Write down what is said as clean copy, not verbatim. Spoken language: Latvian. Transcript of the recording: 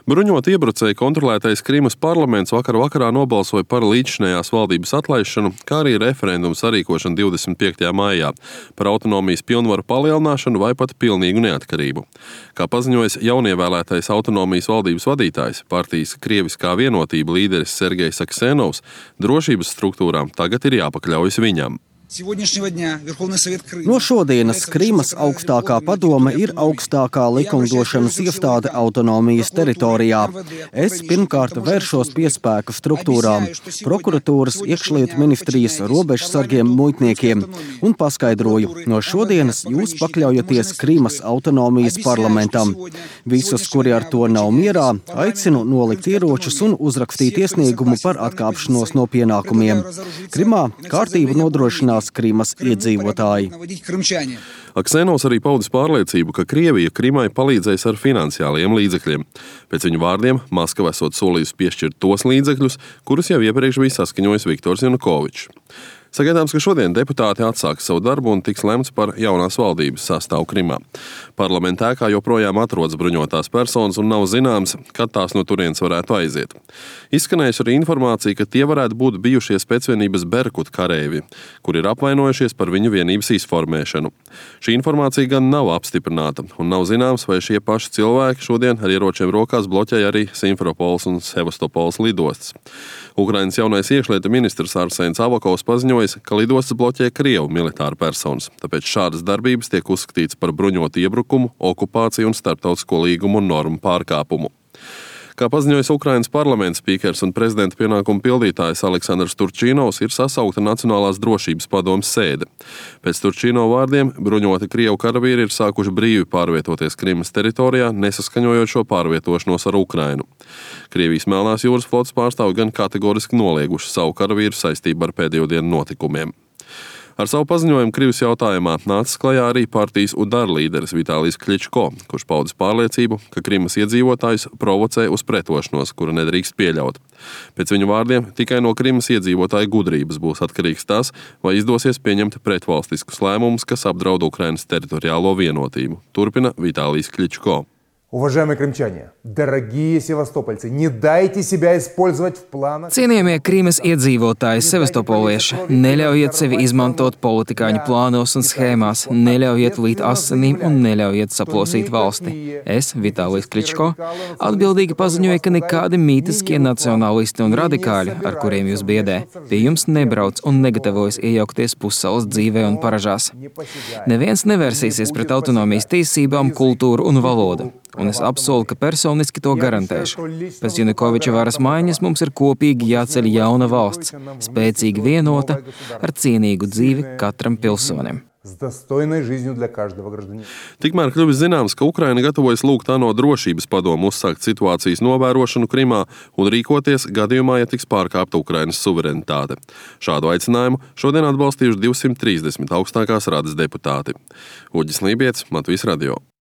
Bruņot iebrucēju kontrolētais Krimas parlaments vakarā nobalsoja par līdzšinējās valdības atlaišanu, kā arī referendumu sarīkošanu 25. maijā par autonomijas pilnvaru palielināšanu vai pat pilnīgu neatkarību. Kā paziņojis jaunievēlētais autonomijas valdības vadītājs, partijas Krieviskā vienotība līderis Sergejs Aksenovs, drošības struktūrām tagad ir jāpakļaujas viņam. No šodienas Krimas augstākā padome ir augstākā likumdošanas iestāde autonomijas teritorijā. Es pirmkārt vēršos pie spēku struktūrām, prokuratūras, iekšlietu ministrijas, robežsargiem, muitniekiem un paskaidroju, no šodienas jūs pakļaujaties Krimas autonomijas parlamentam. Visus, kuri ar to nav mierā, aicinu nolikt ieročus un uzrakstīt iesniegumu par atkāpšanos no pienākumiem. Krimā kārtību nodrošinās Krimas iedzīvotāji. Aksenovs arī paudis pārliecību, ka Krievija Krimai palīdzēs ar finansiāliem līdzekļiem. Pēc viņu vārdiem Maskava esot solījusi piešķirt tos līdzekļus, kurus jau iepriekš bija saskaņojis Viktors Janukovičs. Sagaidāms, ka šodien deputāti atsāks savu darbu un tiks lemts par jaunās valdības sastāvu Krimā. Parlamentā ēkā joprojām atrodas bruņotās personas un nav zināms, kad tās no turienes varētu aiziet. Izskanējusi arī informācija, ka tie varētu būt bijušie spēcvienības Berkut kareivji, kuri ir apvainojušies par viņu vienības izformēšanu. Šī informācija gan nav apstiprināta un nav zināms, vai šie paši cilvēki šodien ar ieročiem rokās bloķēja arī Simferopols un Sevastopols lidostas. Ukrainas jaunais iekšlietu ministrs Arsēns Avakovs paziņojis, ka lidostas bloķē Krievu militāru personas, tāpēc šādas darbības tiek uzskatīts par bruņotu iebrukumu, okupāciju un starptautisko līgumu un normu pārkāpumu. Kā paziņojis Ukrainas parlamenta spīkers un prezidenta pienākumu pildītājs Aleksandrs Turčīnovs, ir sasaukta Nacionālās drošības padomes sēde. Pēc Turčīnova vārdiem bruņoti Krievu karavīri ir sākuši brīvi pārvietoties Krimas teritorijā, nesaskaņojot šo pārvietošanos ar Ukrainu. Krievijas Melnās jūras flotes pārstāvi gan kategoriski nolieguši savu karavīru saistībā ar pēdējo dienu notikumiem. Ar savu paziņojumu Krivas jautājumā nācis klajā arī partijas UDAR līderis Vitālijs Kličko, kurš paudis pārliecību, ka Krimas iedzīvotājus provocē uz pretošanos, kuru nedrīkst pieļaut. Pēc viņu vārdiem, tikai no Krimas iedzīvotāju gudrības būs atkarīgs tas, vai izdosies pieņemt pretvalstiskus lēmumus, kas apdraud Ukrainas teritoriālo vienotību. Turpina Vitālijs Kličko. Уважаемые крымчане, дорогие севастопольцы, не дайте себя использовать в планах... Cienījamie Krīmas iedzīvotāji, sevastopolieši, neļaujiet sevi izmantot politikāņu plānos un schēmās, neļaujiet līt asinīm un neļaujiet saplosīt valsti. Es, Vitālijs Kličko, atbildīgi paziņoju, ka nekādi mītiskie nacionālisti un radikāļi, ar kuriem jūs biedē, pie jums nebrauc un negatavojas iejaukties pussaules dzīvē un paražās. Neviens nevērsīsies pret autonomijas tiesībām, kultūru un valodu. Un es apsolu, ka personiski to garantēšu. Pēc Janukoviča varas maiņas mums ir kopīgi jāceļ jauna valsts, spēcīgi vienota, ar cienīgu dzīvi katram pilsonim. Tikmēr kļuvis zināms, ka Ukraina gatavojas lūgt ANO drošības padomu uzsākt situācijas novērošanu Krimā un rīkoties gadījumā, ja tiks pārkāpta Ukrainas suverenitāte. Šādu aicinājumu šodien atbalstījuši 230 augstākās radas deputāti. Uģis Lībietis, Latvijas radio.